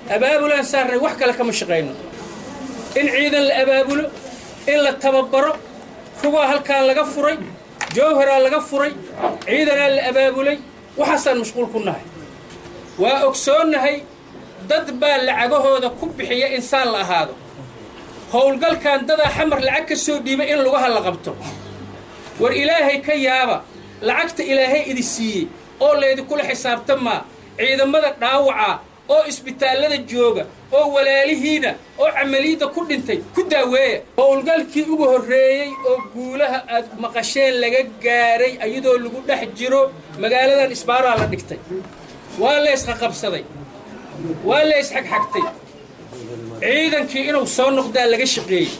abaabulaan saarnay wax kale kama shaqayno in ciidan la abaabulo in la tababaro rugaa halkaan laga furay jawharaa laga furay ciidanaa la abaabulay waxaasaan mashquul ku nahay waa ogsoonnahay dad baa lacagahooda ku bixiya insaan la ahaado howlgalkan dadaa xamar lacag ka soo dhiibay in lugaha la qabto war ilaahay ka yaaba lacagta ilaahay idi siiyey oo leedikula xisaabtamaa ciidamada dhaawaca oo isbitaallada jooga oo walaalihiina oo camaliyada ku dhintay ku daaweeya howlgalkii ugu horreeyey oo guulaha aad maqasheen laga gaaray ayadoo lagu dhex jiro magaaladan isbaaraa la dhigtay waa la isqaqabsaday waa la isxagxagtay ciidankii inuu soo noqdaa laga shaqeeyey